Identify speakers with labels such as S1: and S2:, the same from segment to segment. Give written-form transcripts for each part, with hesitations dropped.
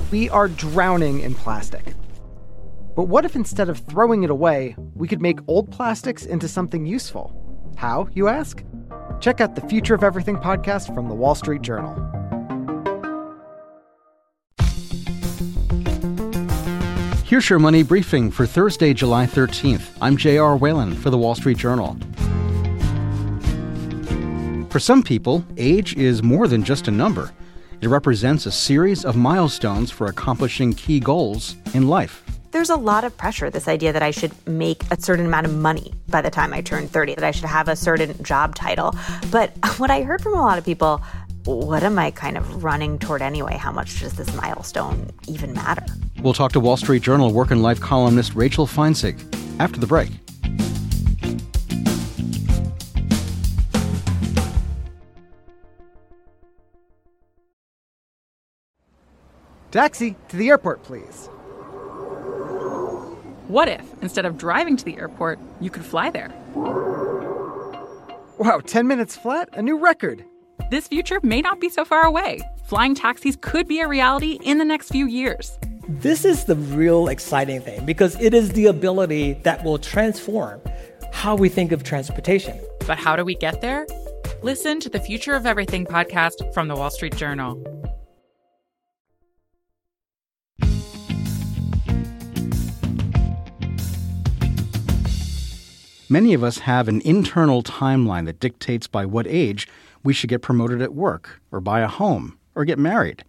S1: We are drowning in plastic. But what if instead of throwing it away, we could make old plastics into something useful? How, you ask? Check out the Future of Everything podcast from the Wall Street Journal.
S2: Here's your money briefing for Thursday, July 13th. I'm J.R. Whalen for the Wall Street Journal. For some people, age is more than just a number. It represents a series of milestones for accomplishing key goals in life.
S3: There's a lot of pressure, this idea that I should make a certain amount of money by the time I turn 30, that I should have a certain job title. But what I heard from a lot of people, what am I kind of running toward anyway? How much does this milestone even matter?
S2: We'll talk to Wall Street Journal Work and Life columnist Rachel Feinzig after the break.
S1: Taxi to the airport, please.
S4: What if, instead of driving to the airport, you could fly there?
S1: Wow, 10 minutes flat? A new record.
S4: This future may not be so far away. Flying taxis could be a reality in the next few years.
S5: This is the real exciting thing because it is the ability that will transform how we think of transportation.
S6: But how do we get there? Listen to the Future of Everything podcast from the Wall Street Journal.
S2: Many of us have an internal timeline that dictates by what age we should get promoted at work, or buy a home, or get married.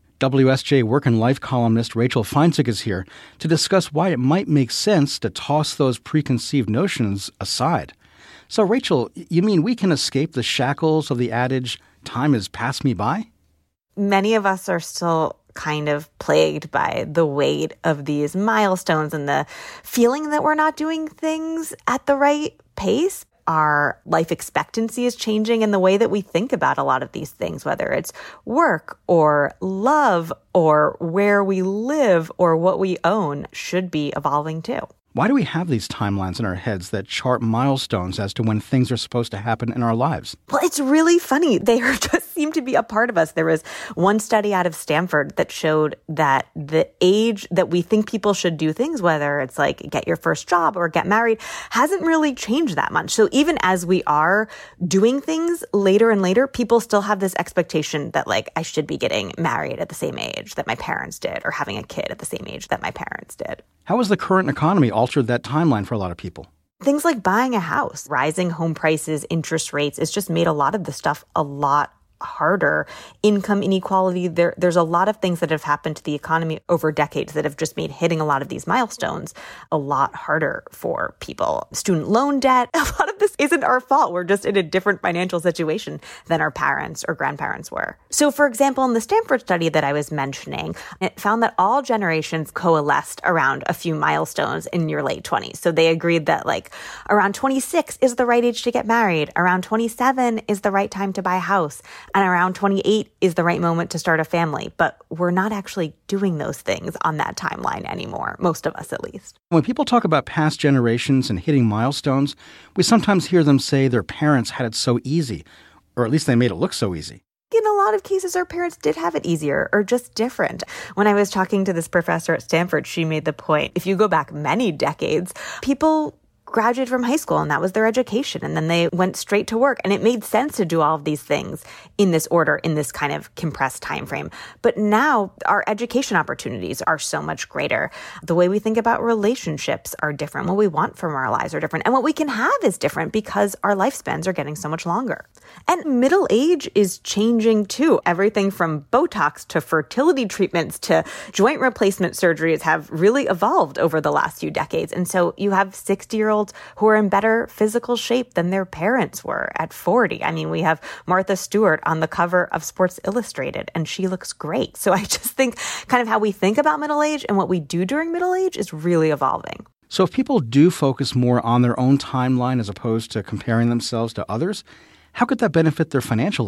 S2: WSJ Work and Life columnist Rachel Feinzig is here to discuss why it might make sense to toss those preconceived notions aside. So, Rachel, you mean we can escape the shackles of the adage, time has passed me by?
S3: Many of us are still kind of plagued by the weight of these milestones and the feeling that we're not doing things at the right pace. Our life expectancy is changing, and the way that we think about a lot of these things, whether it's work or love or where we live or what we own, should be evolving too.
S2: Why do we have these timelines in our heads that chart milestones as to when things are supposed to happen in our lives?
S3: Well, it's really funny. They just seem to be a part of us. There was one study out of Stanford that showed that the age that we think people should do things, whether it's like get your first job or get married, hasn't really changed that much. So even as we are doing things later and later, people still have this expectation that like I should be getting married at the same age that my parents did or having a kid at the same age that my parents did.
S2: How has the current economy altered that timeline for a lot of people?
S3: Things like buying a house, rising home prices, interest rates, it's just made a lot of the stuff a lot harder. Income inequality, there's a lot of things that have happened to the economy over decades that have just made hitting a lot of these milestones a lot harder for people. Student loan debt, a lot of this isn't our fault. We're just in a different financial situation than our parents or grandparents were. So for example, in the Stanford study that I was mentioning, it found that all generations coalesced around a few milestones in your late 20s. So they agreed that like around 26 is the right age to get married, around 27 is the right time to buy a house, and around 28 is the right moment to start a family. But we're not actually doing those things on that timeline anymore, most of us at least.
S2: When people talk about past generations and hitting milestones, we sometimes hear them say their parents had it so easy, or at least they made it look so easy.
S3: In a lot of cases, our parents did have it easier or just different. When I was talking to this professor at Stanford, she made the point, if you go back many decades, people graduated from high school and that was their education. And then they went straight to work. And it made sense to do all of these things in this order, in this kind of compressed time frame. But now our education opportunities are so much greater. The way we think about relationships are different. What we want from our lives are different. And what we can have is different because our lifespans are getting so much longer. And middle age is changing too. Everything from Botox to fertility treatments to joint replacement surgeries have really evolved over the last few decades. And so you have 60-year-olds who are in better physical shape than their parents were at 40. I mean, we have Martha Stewart on the cover of Sports Illustrated, and she looks great. So I just think kind of how we think about middle age and what we do during middle age is really evolving.
S2: So if people do focus more on their own timeline as opposed to comparing themselves to others, how could that benefit their financial life?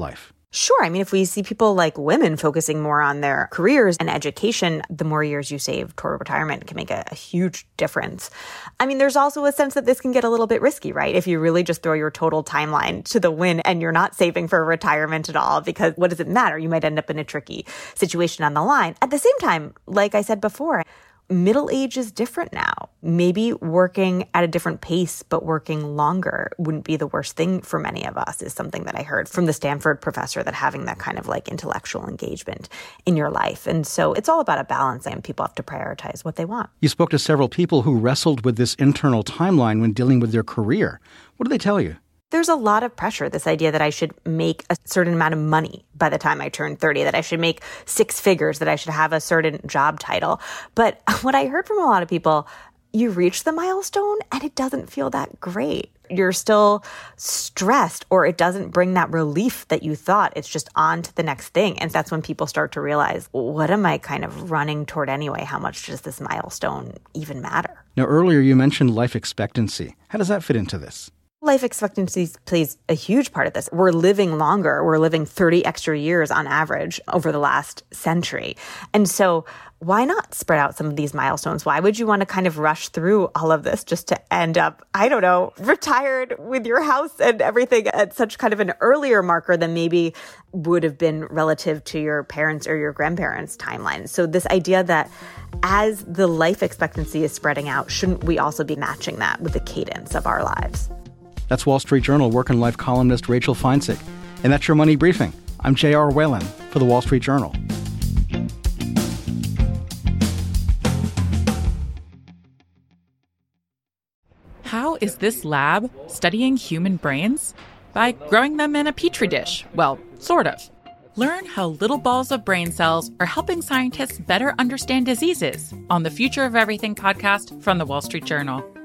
S3: Sure. I mean, if we see people like women focusing more on their careers and education, the more years you save toward retirement can make a huge difference. I mean, there's also a sense that this can get a little bit risky, right? If you really just throw your total timeline to the wind and you're not saving for retirement at all, because what does it matter? You might end up in a tricky situation on the line. At the same time, like I said before, middle age is different now. Maybe working at a different pace, but working longer wouldn't be the worst thing for many of us, is something that I heard from the Stanford professor, that having that kind of like intellectual engagement in your life. And so it's all about a balance, and people have to prioritize what they want.
S2: You spoke to several people who wrestled with this internal timeline when dealing with their career. What did they tell you?
S3: There's a lot of pressure, this idea that I should make a certain amount of money by the time I turn 30, that I should make 6 figures, that I should have a certain job title. But what I heard from a lot of people, you reach the milestone and it doesn't feel that great. You're still stressed, or it doesn't bring that relief that you thought. It's just on to the next thing. And that's when people start to realize, what am I kind of running toward anyway? How much does this milestone even matter?
S2: Now, earlier you mentioned life expectancy. How does that fit into this?
S3: Life expectancy plays a huge part of this. We're living longer. We're living 30 extra years on average over the last century. And so why not spread out some of these milestones? Why would you want to kind of rush through all of this just to end up, I don't know, retired with your house and everything at such kind of an earlier marker than maybe would have been relative to your parents' or your grandparents' timeline? So this idea that as the life expectancy is spreading out, shouldn't we also be matching that with the cadence of our lives?
S2: That's Wall Street Journal Work and Life columnist Rachel Feinzig. And that's your Money Briefing. I'm J.R. Whalen for the Wall Street Journal.
S6: How is this lab studying human brains? By growing them in a petri dish. Well, sort of. Learn how little balls of brain cells are helping scientists better understand diseases on the Future of Everything podcast from the Wall Street Journal.